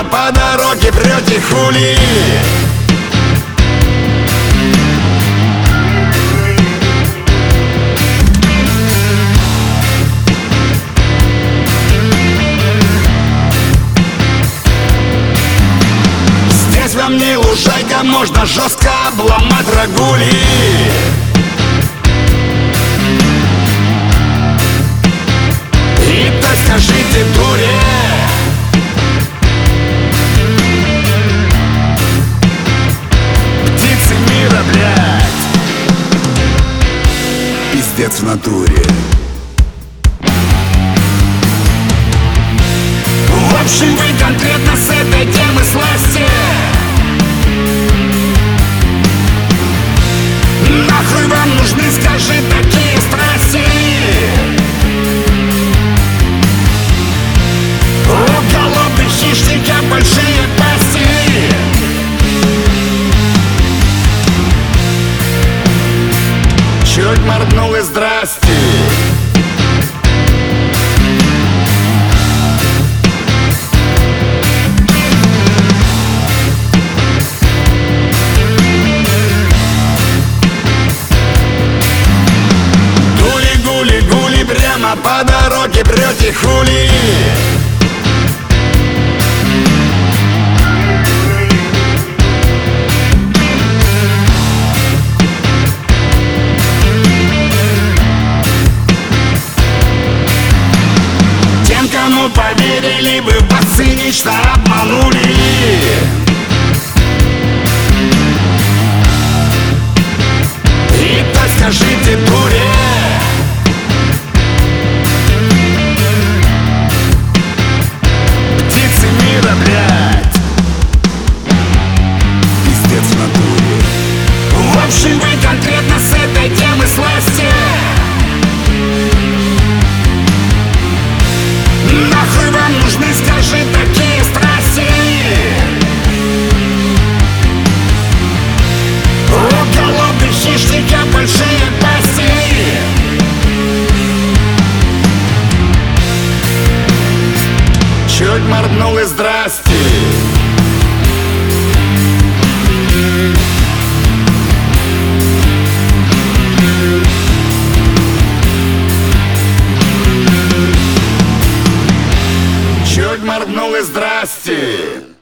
прямо по дороге прете хули. Здесь во мне лужайка, можно жестко обломать рагули. И так скажите, дуре, птицы мира, блядь, пиздец в натуре. В общем, вы конкретно с этой темы сласти. Нахуй вам нужны, скажи, такие страсти? У голодных хищников большие пасти. Чуть моргнул и здрасте. Гули-гули-гули, прямо по дороге прете хули. Тем, кому поверили, вы вас цинично обманули. И так скажите, дуре, птицы мира, блядь, пиздец в натуре. В общем, вы конкретно с этой темы сласти. Нахуй вам нужны, скажи, такие страсти? У голодных хищников большие пасти. Чуть моргнул и здрасте. Чуть моргнул и здрасте.